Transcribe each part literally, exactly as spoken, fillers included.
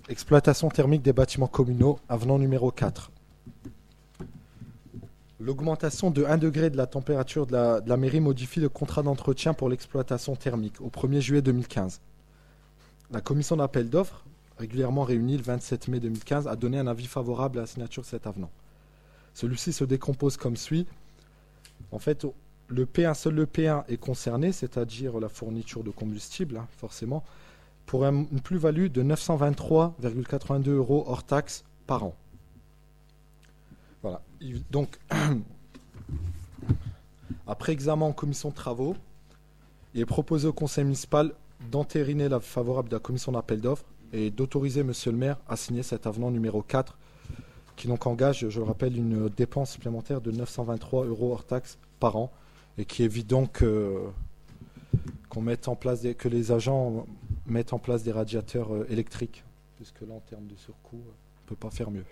Exploitation thermique des bâtiments communaux, avenant numéro quatre. L'augmentation de un degré de la température de la, de la mairie modifie le contrat d'entretien pour l'exploitation thermique au premier juillet deux mille quinze. La commission d'appel d'offres, régulièrement réunie le vingt-sept mai deux mille quinze, a donné un avis favorable à la signature de cet avenant. Celui-ci se décompose comme suit. En fait, le P un, seul le P un est concerné, c'est-à-dire la fourniture de combustible, hein, forcément, pour un, une plus-value de neuf cent vingt-trois virgule quatre-vingt-deux euros hors taxes par an. Voilà. Donc, après examen en commission de travaux, il est proposé au conseil municipal d'entériner l'avis favorable de la commission d'appel d'offres et d'autoriser monsieur le maire à signer cet avenant numéro quatre qui donc engage, je le rappelle, une dépense supplémentaire de neuf cent vingt-trois euros hors taxes par an et qui évite donc euh, qu'on mette en place des, que les agents mettent en place des radiateurs euh, électriques, puisque là en termes de surcoût, on ne peut pas faire mieux.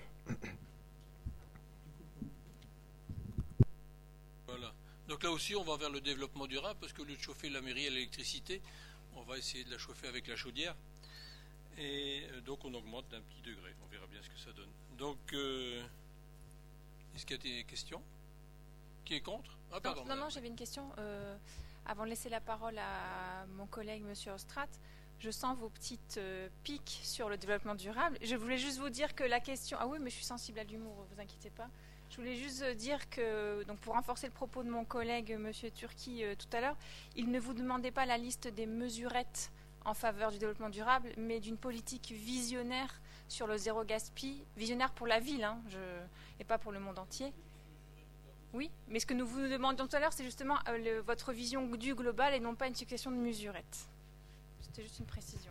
Voilà. Donc là aussi on va vers le développement durable parce que au lieu de chauffer la mairie à l'électricité, on va essayer de la chauffer avec la chaudière. Et donc on augmente d'un petit degré, on verra bien ce que ça donne. Donc, euh, est-ce qu'il y a des questions? Qui est contre? Ah, pardon. Non, non, non, j'avais une question. Euh, avant de laisser la parole à mon collègue, monsieur Ostrat, je sens vos petites euh, piques sur le développement durable. Je voulais juste vous dire que la question... Ah oui, mais je suis sensible à l'humour, vous inquiétez pas. Je voulais juste dire que, donc pour renforcer le propos de mon collègue, monsieur Turki, euh, tout à l'heure, il ne vous demandait pas la liste des mesurettes en faveur du développement durable, mais d'une politique visionnaire sur le zéro gaspille, visionnaire pour la ville, hein, je... et pas pour le monde entier. Oui, mais ce que nous vous demandions tout à l'heure, c'est justement euh, le, votre vision du global et non pas une succession de mesurettes. C'était juste une précision.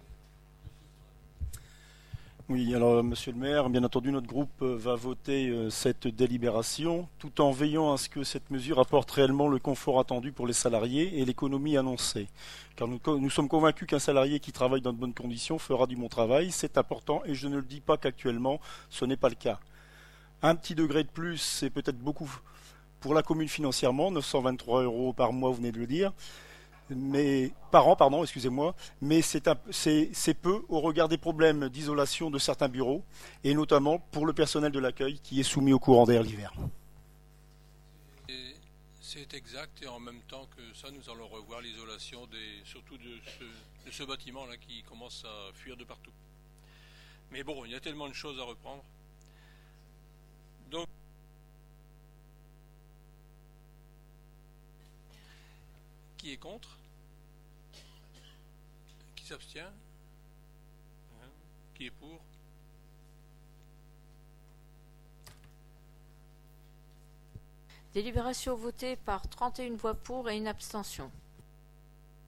Oui, alors monsieur le maire, bien entendu notre groupe va voter euh, cette délibération tout en veillant à ce que cette mesure apporte réellement le confort attendu pour les salariés et l'économie annoncée. Car nous, nous sommes convaincus qu'un salarié qui travaille dans de bonnes conditions fera du bon travail, c'est important et je ne le dis pas qu'actuellement ce n'est pas le cas. Un petit degré de plus, c'est peut-être beaucoup pour la commune financièrement, neuf cent vingt-trois euros par mois, vous venez de le dire. Mais par an, pardon, excusez-moi, mais c'est, un, c'est, c'est peu au regard des problèmes d'isolation de certains bureaux, et notamment pour le personnel de l'accueil qui est soumis au courant d'air l'hiver. Et c'est exact, et en même temps que ça, nous allons revoir l'isolation, des, surtout de ce, de ce bâtiment-là qui commence à fuir de partout. Mais bon, il y a tellement de choses à reprendre. Donc, qui est contre? Qui s'abstient? Hein? Qui est pour? Délibération votée par trente et une voix pour et une abstention.